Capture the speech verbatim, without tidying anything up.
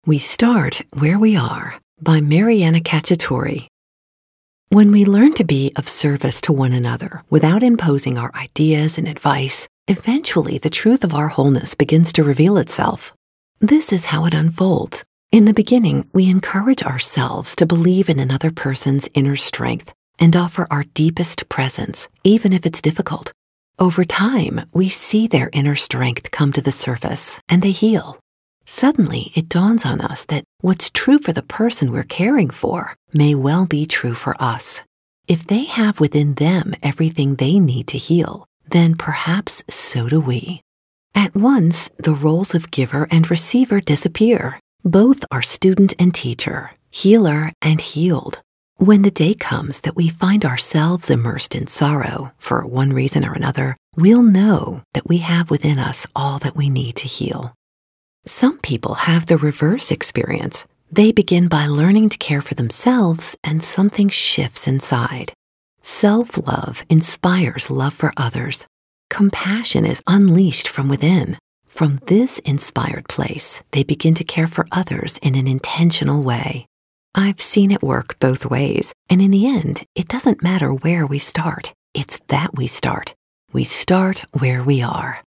We Start Where We Are by Mariana Cacciatore. When we learn to be of service to one another without imposing our ideas and advice, eventually the truth of our wholeness begins to reveal itself. This is how it unfolds. In the beginning, we encourage ourselves to believe in another person's inner strength and offer our deepest presence, even if it's difficult. Over time, we see their inner strength come to the surface and they heal. Suddenly, it dawns on us that what's true for the person we're caring for may well be true for us. If they have within them everything they need to heal, then perhaps so do we. At once, the roles of giver and receiver disappear. Both are student and teacher, healer and healed. When the day comes that we find ourselves immersed in sorrow for one reason or another, we'll know that we have within us all that we need to heal. Some people have the reverse experience. They begin by learning to care for themselves and something shifts inside. Self-love inspires love for others. Compassion is unleashed from within. From this inspired place, they begin to care for others in an intentional way. I've seen it work both ways, and in the end, it doesn't matter where we start. It's that we start. We start where we are.